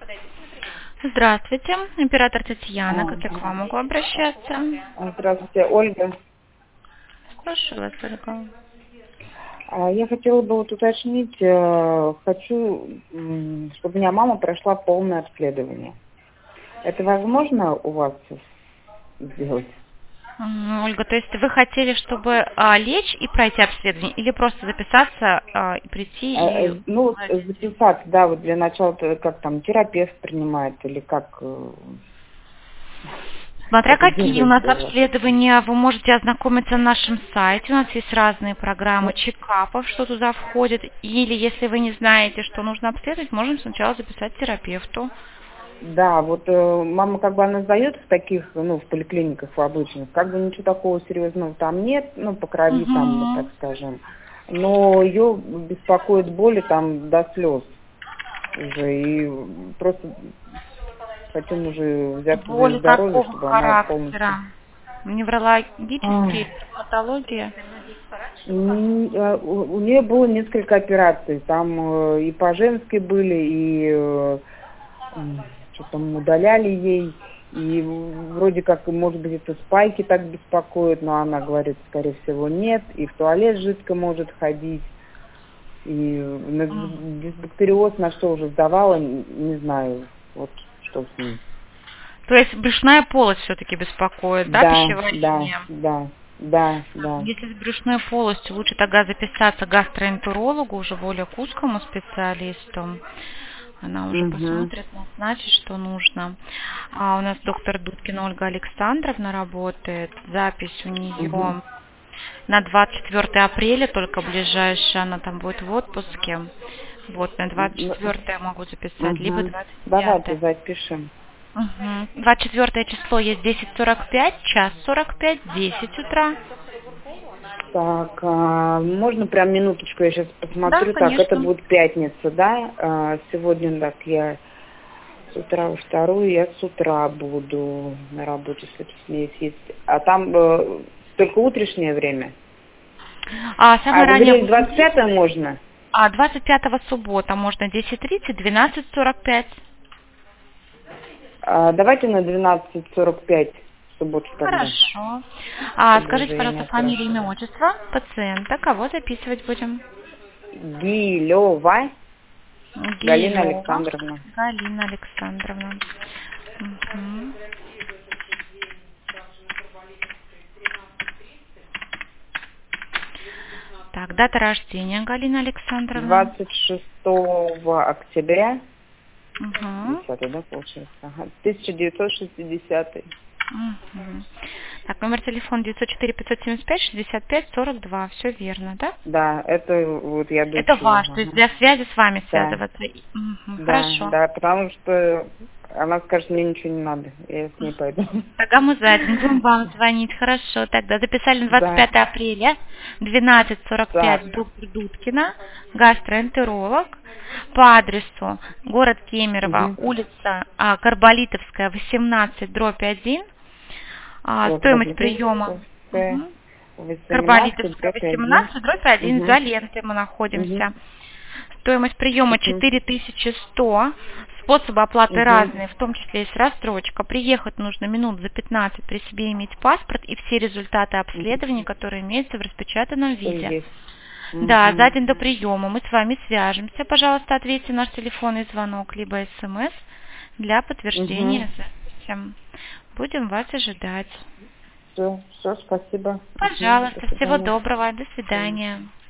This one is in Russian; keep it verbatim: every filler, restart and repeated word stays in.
Здравствуйте, оператор Татьяна, А, как я к вам могу обращаться? Здравствуйте, Ольга. Слушаю вас, Ольга. А, Я хотела бы вот уточнить, э, хочу, м, чтобы у меня мама прошла полное обследование. Это возможно у вас сделать? М, Ольга, то есть вы хотели, чтобы а, лечь и пройти обследование, или просто записаться а, и Э, прийти и... э, Ну, вот, э, записаться, да, вот для начала, то как там терапевт принимает или как э, Смотря это какие у нас делается у вас? обследования, вы можете ознакомиться на нашем сайте, у нас есть разные программы Ну, чекапов, что туда входит, или если вы не знаете, что нужно обследовать, можем сначала записать терапевту. Да, вот э, мама как бы она сдает в таких, ну, в поликлиниках в обычных, как бы ничего такого серьезного там нет, ну, по крови там, Угу. так скажем. Но ее беспокоит боли там до слез уже, и просто хотим уже взяться за ее Боли здоровье, какого чтобы она полностью... характера? Неврологические, Ах, травматология? м, э, У, у нее было несколько операций, там э, и по-женски были, и э, что там удаляли ей, и вроде как, может быть, это спайки так беспокоят, но она говорит, скорее всего, нет, и в туалет жидко может ходить, и на дисбактериоз на что уже сдавала, не не знаю, вот что с ней. То есть брюшная полость все-таки беспокоит, да, Да, да, пищеварение? да, да, да. Если с брюшной полостью, лучше тогда записаться к гастроэнтерологу, уже более к узкому специалисту. Она уже Угу, посмотрит, назначит, что нужно. А у нас доктор Дудкина Ольга Александровна работает. Запись у угу. нее на двадцать четвёртое апреля, только ближайшая, она там будет в отпуске. Вот, на двадцать четвёртое я могу записать, либо Угу. двадцать Давайте пятое. запишем. Угу. двадцать четвёртое число есть десять сорок пять, час сорок пять, десять утра. Так, а, можно прям минуточку, я сейчас Да, посмотрю. Так, это конечно. будет пятница, да? А, сегодня, так, я с утра во вторую, я с утра буду на работе, если с ней есть. А там э, только утреннее время? А А, самое вы раннее говорили, будем двадцать десять, пятое можно? а двадцать пятого суббота можно десять тридцать, двенадцать сорок пять. А, давайте на двенадцать сорок пять в субботу тогда, Хорошо. А чтобы скажите, уже я не пожалуйста, фамилию, имя, отпрашивалась. отчество пациента. Кого записывать будем? Гилева Галина Гилева Александровна. Галина Александровна. Мгм. Так, дата рождения Галина Александровна. двадцать шестого октября. Угу. Десятый, да, получается? Ага. тысяча девятьсот шестидесятый. Угу. Так, номер телефона девять ноль четыре пятьсот семьдесят пять шестьдесят пять сорок два. Все верно, да? Да, это вот я Это дочь. ваш, то есть Ага. для связи с вами Да, связываться. Мгм, да, хорошо. да, потому что она скажет, мне ничего не надо, я с ней пойду. Тогда мы за день будем вам звонить. Хорошо. Тогда записали на двадцать Да, пятое апреля, двенадцать сорок так. пять, доктор Дудкина, гастроэнтеролог, по адресу город Кемерово, Угу. улица а, Карболитовская, восемнадцать, дробь один. А, стоимость приема. Лободовская, Мгм. восемнадцать, Карболитовская, дробь один. восемнадцать, дробь один, за Угу. лентой мы Угу. находимся. Стоимость приема Угу. четыре тысячи сто. Способы оплаты Угу. разные, в том числе есть рассрочка. Приехать нужно минут за пятнадцать, при себе иметь паспорт и все результаты обследований, которые имеются в распечатанном Что виде. есть? Да, за Угу. день до приема мы с вами свяжемся. Пожалуйста, ответьте наш телефонный звонок, либо смс для Угу. подтверждения записи. Будем вас ожидать. Все, все, спасибо. Угу. До Пожалуйста, всего свидания. доброго, до Мгм. свидания.